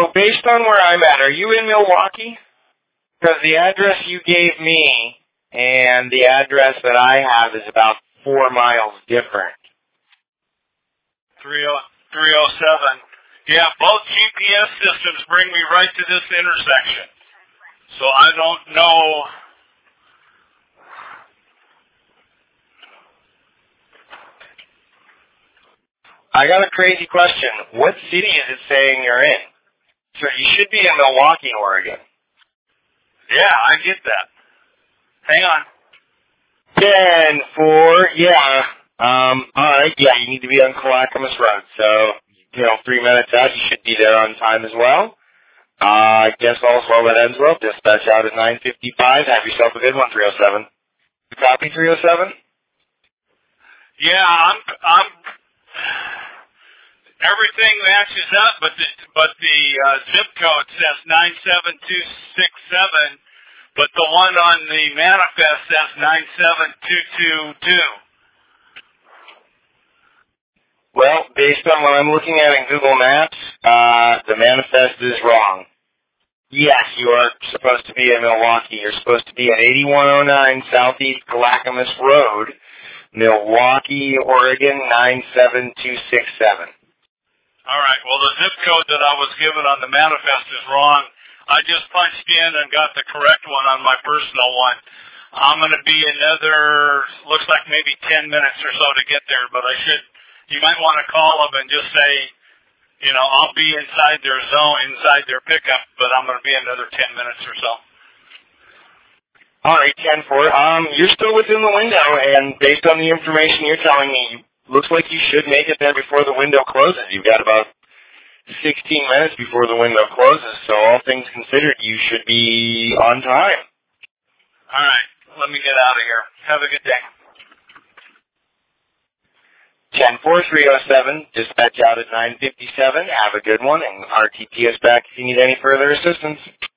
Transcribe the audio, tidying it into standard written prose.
based on where I'm at, are you in Milwaukee? Because the address you gave me and the address that I have is about 4 miles different. 307. Yeah, both GPS systems bring me right to this intersection. So I don't know. I got a crazy question. What city is it saying you're in? So you should be in Milwaukee, Oregon. Yeah, I get that. Hang on. 10-4, yeah. Alright, yeah, you need to be on Clackamas Road. So, 3 minutes out, you should be there on time as well. I guess all's well that ends well. Dispatch out at 9:55. Have yourself a good one, 307. Copy, 307? Yeah, I'm everything matches up, but the zip code says 97267, but the one on the manifest says 97222. Well, based on what I'm looking at in Google Maps, the manifest is wrong. Yes, you are supposed to be in Milwaukee. You're supposed to be at 8109 Southeast Clackamas Road, Milwaukee, Oregon, 97267. All right. Well, the zip code that I was given on the manifest is wrong. I just punched in and got the correct one on my personal one. I'm going to be looks like maybe 10 minutes or so to get there, but you might want to call them and just say, I'll be inside their zone, inside their pickup, but I'm going to be another 10 minutes or so. All right, 10-4. You're still within the window, and based on the information you're telling me, looks like you should make it there before the window closes. You've got about 16 minutes before the window closes, so all things considered, you should be on time. All right, let me get out of here. Have a good day. 10-4-307, dispatch out at 9:57. Have a good one, and RTP is back if you need any further assistance.